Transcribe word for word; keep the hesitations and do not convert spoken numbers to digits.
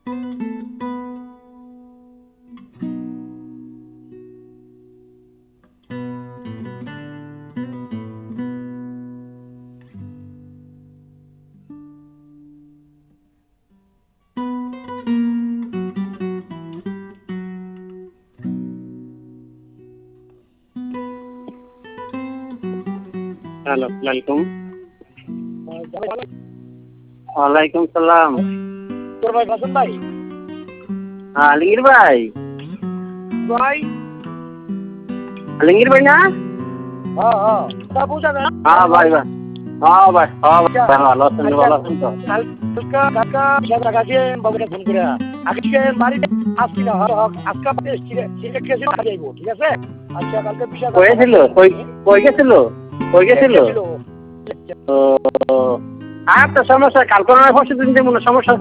Hello, আসসালামু ওয়ালাইকুম সালাম। তোর ভাই বাসন ভাই? হ্যাঁ, আলমগীর ভাই। ভাই আলমগীর ভাই না? হ্যাঁ হ্যাঁ তা বুঝা না। হ্যাঁ ভাই ভাই হ্যাঁ ভাই হ্যাঁ ভাই ভালো আছেন ভালো আছেন তো? কালকা কালকা সাদা কাছে বাবুকে ফোন করে আজকে বাড়িতে আসছি না হর হক আজকে সিলেক্ট কেসে যাইবো, ঠিক আছে? আচ্ছা কালকে বিষয় কই ছিল কই কই গেছিল কই গেছিল? ও আচ্ছা সমস্যা কালকে না পরশু দিন যেমন সমস্যা